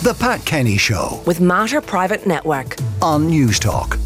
The Pat Kenny Show with Mater Private Network on News Talk.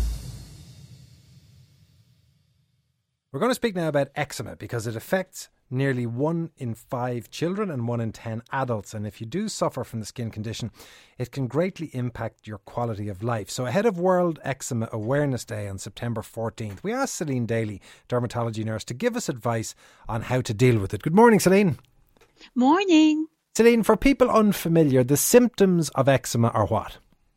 We're going to speak now about eczema because it affects nearly 1 in 5 children and 1 in 10 adults. And if you do suffer from the skin condition, it can greatly impact your quality of life. So ahead of World Eczema Awareness Day on September 14th, we asked Celine Daly, dermatology nurse, to give us advice on how to deal with it. Good morning, Celine. Morning. Celine, for people unfamiliar, the symptoms of eczema are what?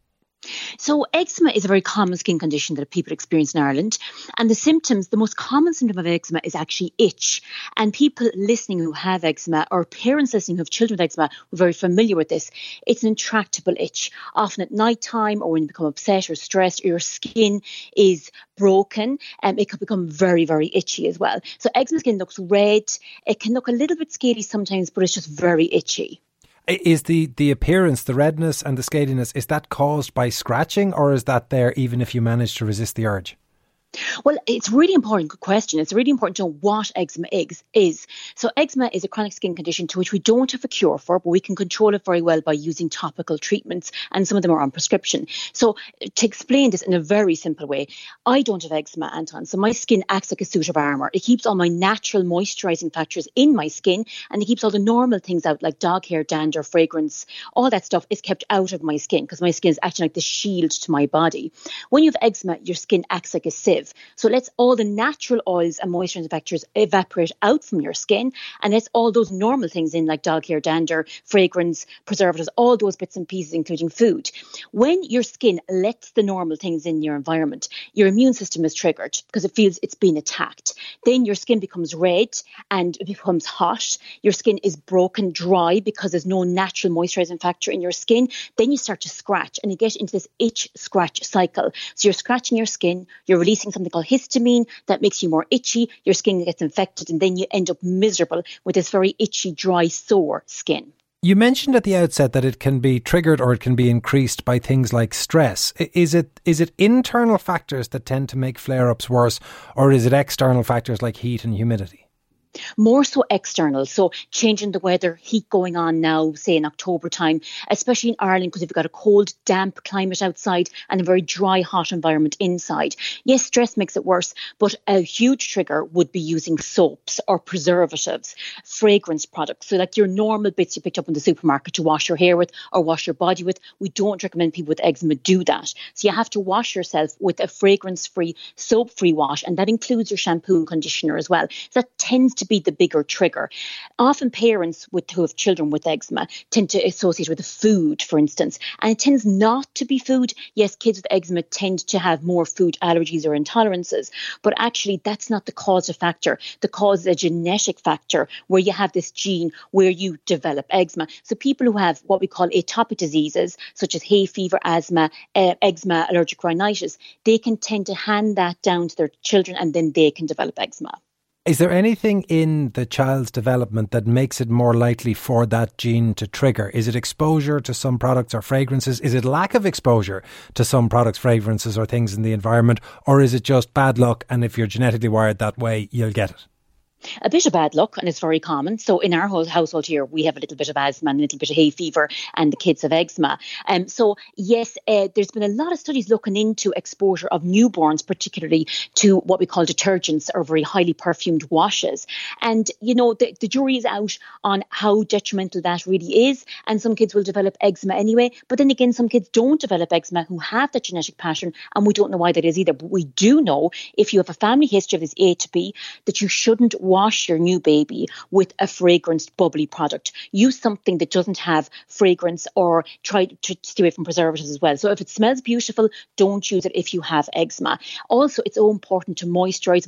So eczema is a very common skin condition that people experience in Ireland. And the symptoms, the most common symptom of eczema is actually itch. And people listening who have eczema, or parents listening who have children with eczema, who are very familiar with this, it's an intractable itch. Often at night time, or when you become upset or stressed, or your skin is broken, it can become very, very itchy as well. So eczema skin looks red. It can look a little bit scaly sometimes, but it's just very itchy. Is the appearance, the redness and the scaliness, is that caused by scratching, or is that there even if you manage to resist the urge? Well, it's a really important question. It's really important to know what eczema is. So eczema is a chronic skin condition to which we don't have a cure for, but we can control it very well by using topical treatments, and some of them are on prescription. So to explain this in a very simple way, I don't have eczema, Anton, so my skin acts like a suit of armour. It keeps all my natural moisturising factors in my skin, and it keeps all the normal things out, like dog hair, dander, fragrance. All that stuff is kept out of my skin because my skin is acting like the shield to my body. When you have eczema, your skin acts like a sieve. So it lets all the natural oils and moisturising factors evaporate out from your skin, and lets all those normal things in, like dog hair, dander, fragrance, preservatives, all those bits and pieces, including food. When your skin lets the normal things in your environment, your immune system is triggered because it feels it's been attacked. Then your skin becomes red and it becomes hot. Your skin is broken dry because there's no natural moisturising factor in your skin. Then you start to scratch, and you get into this itch-scratch cycle. So you're scratching your skin, you're releasing something called histamine that makes you more itchy, your skin gets infected, and then you end up miserable with this very itchy, dry, sore skin. You mentioned at the outset that it can be triggered or it can be increased by things like stress. Is it internal factors that tend to make flare-ups worse, or is it external factors like heat and humidity? More so external. So changing the weather, heat going on now, say in October time, especially in Ireland, because we've got a cold, damp climate outside and a very dry, hot environment inside. Yes, stress makes it worse, but a huge trigger would be using soaps or preservatives, fragrance products. So like your normal bits you picked up in the supermarket to wash your hair with or wash your body with, we don't recommend people with eczema do that. So you have to wash yourself with a fragrance-free, soap-free wash, and that includes your shampoo and conditioner as well. So that tends to be the bigger trigger. Often parents who have children with eczema tend to associate with the food, for instance, and it tends not to be food. Yes, kids with eczema tend to have more food allergies or intolerances, but actually that's not the causative factor. The cause is a genetic factor where you have this gene where you develop eczema. So people who have what we call atopic diseases, such as hay fever, asthma, eczema, allergic rhinitis, they can tend to hand that down to their children, and then they can develop eczema. Is there anything in the child's development that makes it more likely for that gene to trigger? Is it exposure to some products or fragrances? Is it lack of exposure to some products, fragrances or things in the environment? Or is it just bad luck, and if you're genetically wired that way, you'll get it? A bit of bad luck, and it's very common. So in our whole household here, we have a little bit of asthma and a little bit of hay fever, and the kids have eczema. So yes, there's been a lot of studies looking into exposure of newborns, particularly to what we call detergents or very highly perfumed washes. And, you know, the jury is out on how detrimental that really is. And some kids will develop eczema anyway. But then again, some kids don't develop eczema who have that genetic pattern, and we don't know why that is either. But we do know, if you have a family history of this atopy, that you shouldn't wash your new baby with a fragranced bubbly product. Use something that doesn't have fragrance, or try to stay away from preservatives as well. So if it smells beautiful, don't use it if you have eczema. Also, it's so important to moisturise.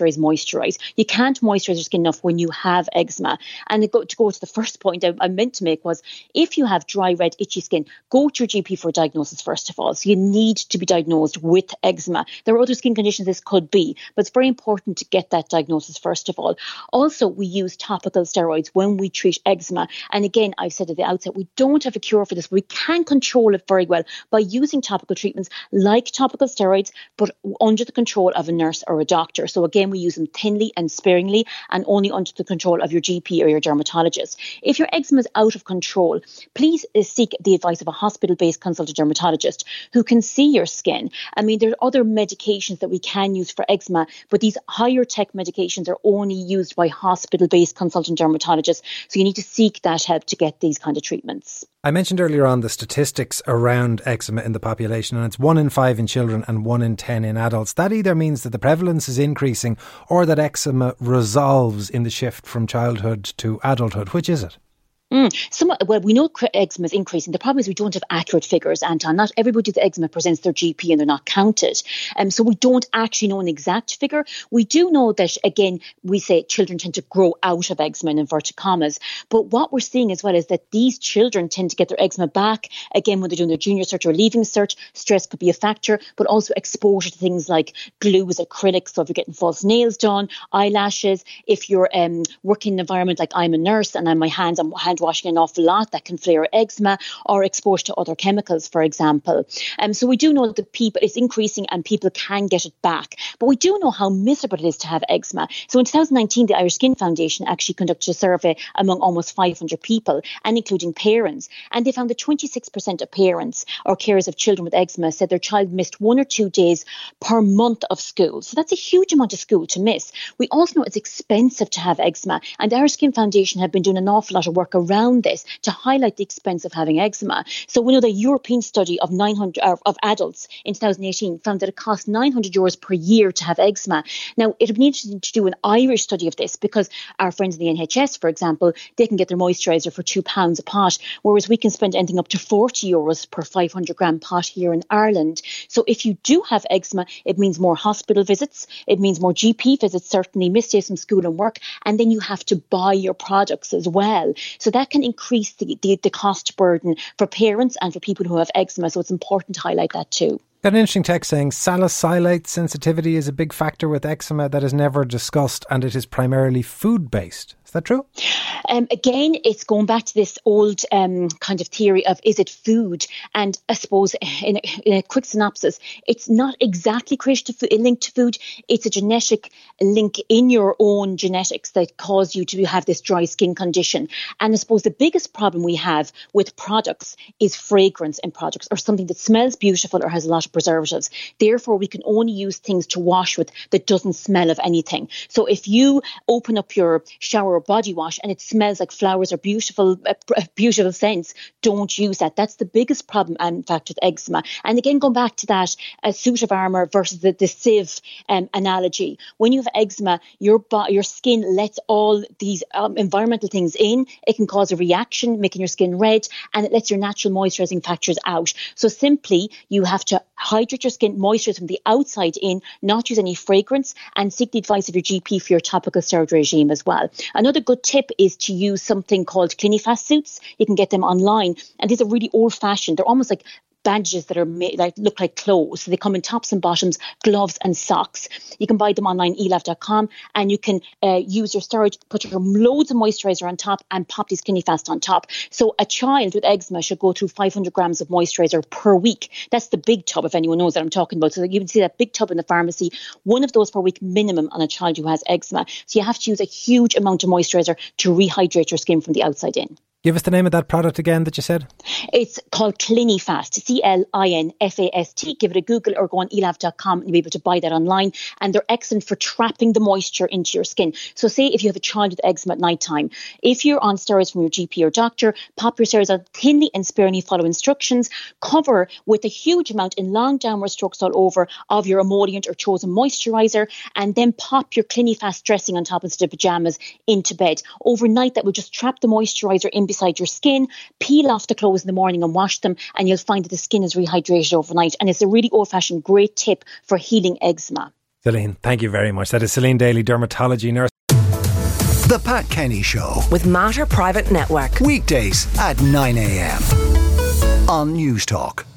You can't moisturise your skin enough when you have eczema. And to go to the first point I meant to make was, if you have dry, red, itchy skin, go to your GP for a diagnosis first of all. So you need to be diagnosed with eczema. There are other skin conditions this could be, but it's very important to get that diagnosis first of all. control. Also, we use topical steroids when we treat eczema. And again, I've said at the outset, we don't have a cure for this. We can control it very well by using topical treatments like topical steroids, but under the control of a nurse or a doctor. So again, we use them thinly and sparingly and only under the control of your GP or your dermatologist. If your eczema is out of control, please seek the advice of a hospital-based consultant dermatologist who can see your skin. I mean, there are other medications that we can use for eczema, but these higher tech medications are only used by hospital-based consultant dermatologists. So you need to seek that help to get these kind of treatments. I mentioned earlier on the statistics around eczema in the population, and it's 1 in 5 in children and 1 in 10 in adults. That either means that the prevalence is increasing or that eczema resolves in the shift from childhood to adulthood. Which is it? Well, we know eczema is increasing. The problem is we don't have accurate figures, Anton. Not everybody with eczema presents their GP and they're not counted. So we don't actually know an exact figure. We do know that, again, we say children tend to grow out of eczema in inverted commas. But what we're seeing as well is that these children tend to get their eczema back, again, when they're doing their junior cert or leaving cert. Stress could be a factor, but also exposure to things like glues, acrylics. So if you're getting false nails done, eyelashes, if you're working in an environment like I'm a nurse and I'm hand washing an awful lot, that can flare eczema, or exposed to other chemicals, for example. So we do know that it's increasing and people can get it back. But we do know how miserable it is to have eczema. So in 2019, the Irish Skin Foundation actually conducted a survey among almost 500 people, and including parents. And they found that 26% of parents or carers of children with eczema said their child missed 1 or 2 days per month of school. So that's a huge amount of school to miss. We also know it's expensive to have eczema, and the Irish Skin Foundation have been doing an awful lot of work around this to highlight the expense of having eczema. So we know the European study of adults in 2018 found that it costs €900 per year to have eczema. Now, it would be interesting to do an Irish study of this, because our friends in the NHS, for example, they can get their moisturiser for £2 a pot, whereas we can spend anything up to €40 per 500 gram pot here in Ireland. So if you do have eczema, it means more hospital visits, it means more GP visits, certainly missed days from school and work, and then you have to buy your products as well. So that can increase the cost burden for parents and for people who have eczema. So it's important to highlight that too. Got an interesting text saying salicylate sensitivity is a big factor with eczema that is never discussed, and it is primarily food-based. Is that true? Again, it's going back to this old kind of theory of, is it food? And I suppose in a quick synopsis, it's not exactly linked to food. It's a genetic link in your own genetics that cause you to have this dry skin condition. And I suppose the biggest problem we have with products is fragrance in products, or something that smells beautiful or has a lot of preservatives. Therefore, we can only use things to wash with that doesn't smell of anything. So if you open up your shower or body wash and it smells like flowers or beautiful scents, don't use that. That's the biggest problem, in fact, with eczema. And again, going back to that suit of armour versus the sieve analogy. When you have eczema, your skin lets all these environmental things in. It can cause a reaction, making your skin red, and it lets your natural moisturising factors out. So simply, you have to hydrate your skin, moisturize from the outside in, not use any fragrance, and seek the advice of your GP for your topical steroid regime as well. Another good tip is to use something called Clinifast suits. You can get them online, and these are really old-fashioned. They're almost like bandages that are made, look like clothes. So they come in tops and bottoms, gloves and socks. You can buy them online, elav.com, and you can use your steroid, put your loads of moisturiser on top and pop these Clinifast on top. So a child with eczema should go through 500 grams of moisturiser per week. That's the big tub, if anyone knows what I'm talking about. So you can see that big tub in the pharmacy, one of those per week minimum on a child who has eczema. So you have to use a huge amount of moisturiser to rehydrate your skin from the outside in. Give us the name of that product again that you said. It's called Clinifast, Clinfast. Give it a Google or go on elav.com and you'll be able to buy that online. And they're excellent for trapping the moisture into your skin. So say if you have a child with eczema at night time, if you're on steroids from your GP or doctor, pop your steroids on thinly and sparingly, follow instructions, cover with a huge amount in long downward strokes all over of your emollient or chosen moisturiser, and then pop your Clinifast dressing on top instead of pajamas into bed. Overnight, that will just trap the moisturiser in beside your skin. Peel off the clothes in the morning and wash them, and you'll find that the skin is rehydrated overnight. And it's a really old-fashioned great tip for healing eczema. Celine, thank you very much. That is Celine Daly, dermatology nurse. The Pat Kenny Show with Mater Private Network. Weekdays at 9 a.m. on News Talk.